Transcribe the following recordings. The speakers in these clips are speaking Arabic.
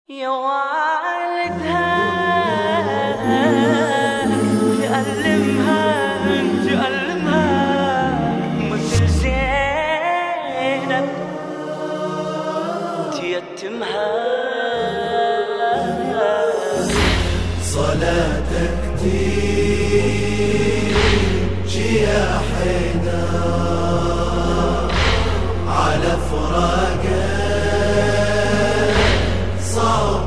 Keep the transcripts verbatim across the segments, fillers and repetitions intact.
يا والدها تألمها تألمها مثل زينب تيتمها. صلاتك تيجي يا حيدر على فراقك صعب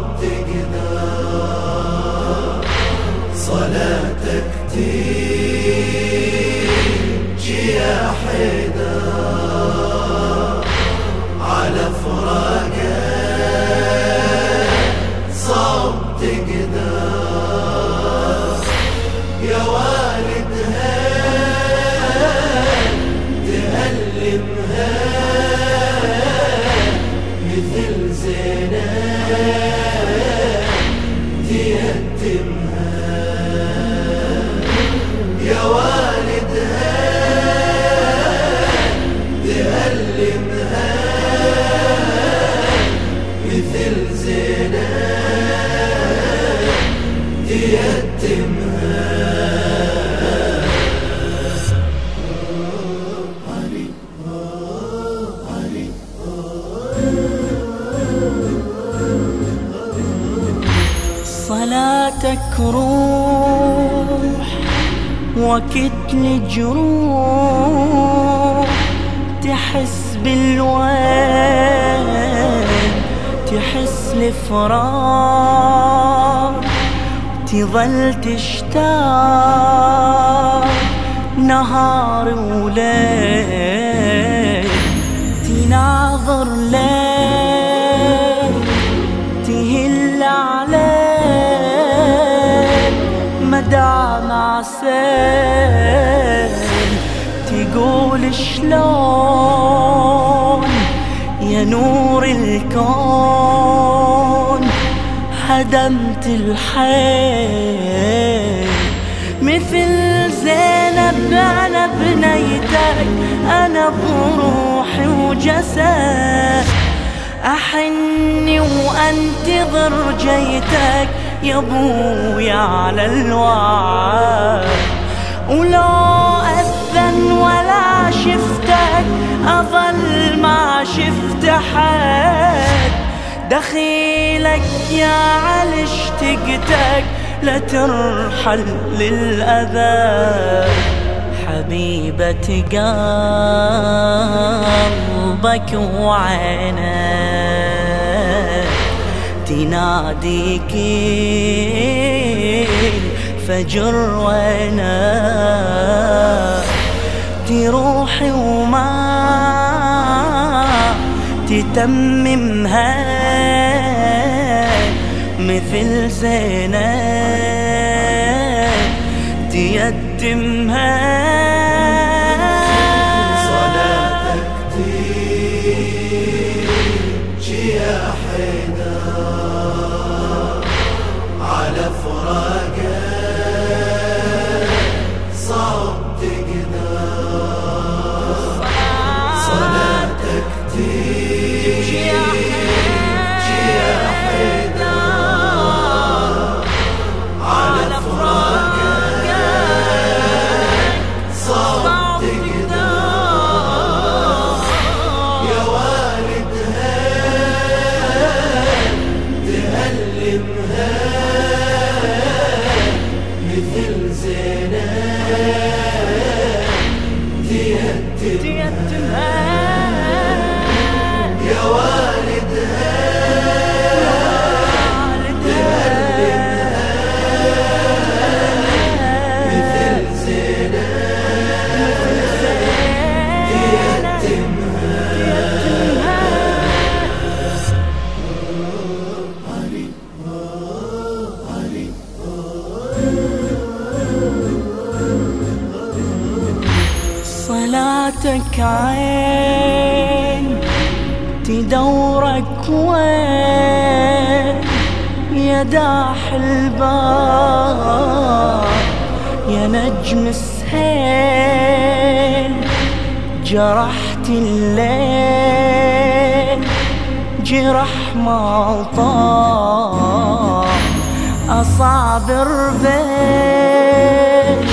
تقدر. صلاتك تيجي يا حيدر على فراقك صعب تقدر. يا والدها تألمها مثل زينب تيتمها. يا والدها تألمها مثل زينب تيتمها. صلاتك روح وكتل جروح تحس بالوين تحس الفراق تظل تشتاق نهار وليل تناظر ليل تهل عليك مدام عسيل تقول شلون يا نور الكون هدمت الحيل مثل زينب. أنا بنيتك أنا بروحي وجسد أحني وأنتظر جيتك يا ابويا على الوعد. ولو أذن ولا شفتك أظل ما شفت حد. دخيلك يا علي اشتقتك لا ترحل للأذى. حبيبة قلبك وعينك تناديك الفجر وانا تروحي وما تتممها مثل زينب تيتمها. صلاتك تيجي يا حيدر على فراقك صعب تقدر. صلاتك تيجي يا حيدر على فراقك صعب تقدر. يا والدها تألمها مثل زينب تيتمها. يا والدها تألمها مثل زينب تيتمها. صلاتك عين تدورك وين يا داح البار يا نجم السهيل. جرحت الليل جرح ما طال أصابر بيش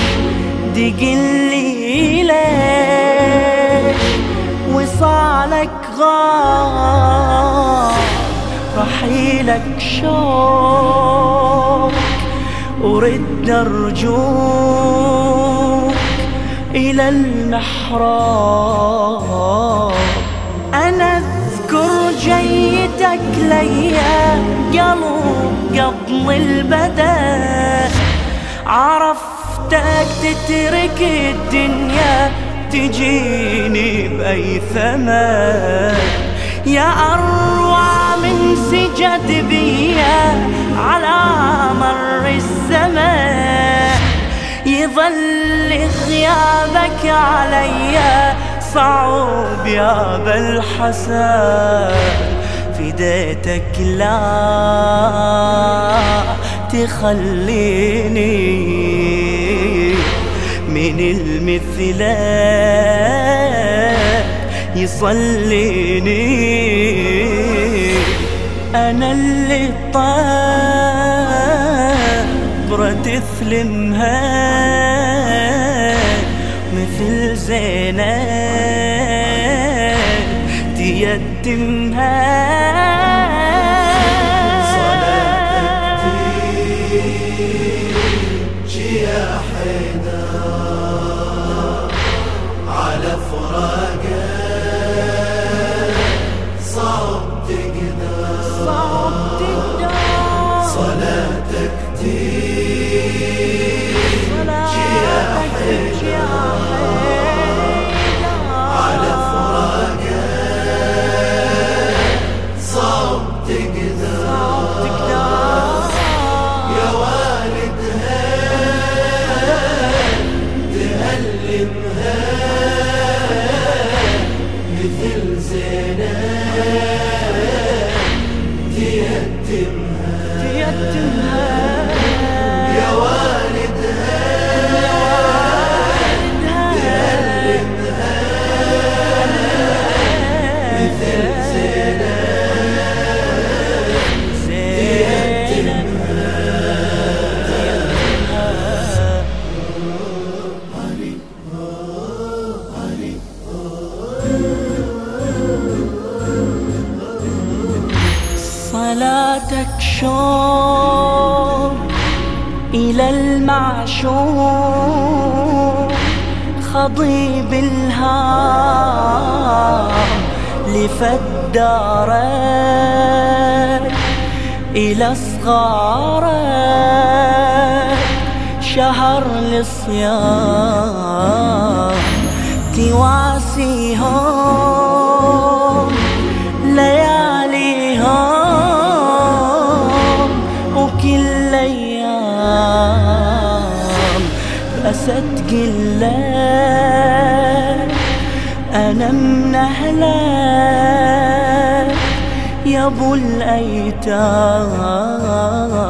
دقلي ليش وصالك غار رحيلك شوق ورد أرجوك إلى المحراب. أنا أذكر جيتك ليا قلب قبل البدء عرفتك تترك الدنيا تجيني بأي ثمن يا أروع من سجد بيا على مر الزمان يظل غيابك عليا صعب يا بالحسن فديتك لا تخليني من المثلك يصليني. أنا اللي طبرة تثلمها مثل زينب تيتمها. صلاتك تيجي يا حيدر على فراقك صعب تقدر صعب تقدر صلاتك تيجي يا حيدر على فراقك صعب تقدر يا والدها تألمها مثل زينب تيتمها تيتمها يا والدها تألمها مثل زينب تيتمها. صلاتك شوق إلى المعشوق خضيب الهام لفدارك إلى صغارك شهر الصيام تواسيهم لياليهم وكل أيام بأسد قلك أنا من أهلك يا أبو الأيتام.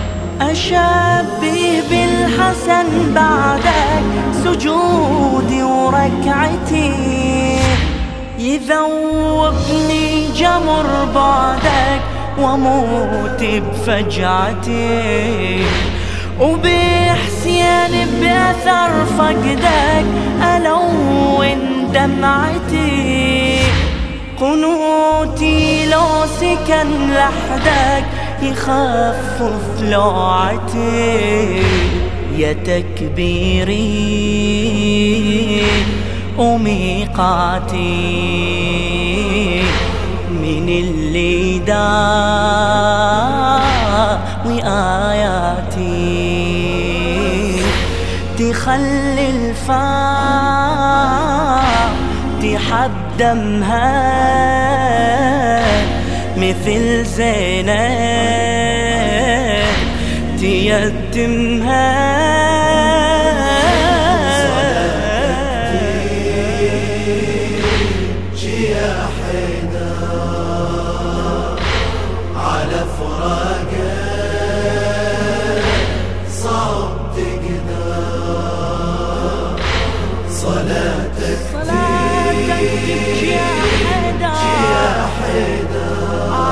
أشبه بالحسن بعدك سجودي وركعتي يذوبني جمر بعدك واموت بفجعتي وبحسين بأثر فقدك ألون دمعتي قنوتي لو سكن لحدك يخفف لوعتي يا تكبيري وميقاتي من اللي داوي آياتي تخلي الفاتحة بدمها مثل زينب تيتمها. على فراقك صعب تقدر صلاتك صلاتك تجي يا حيدر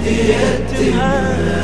تيتمها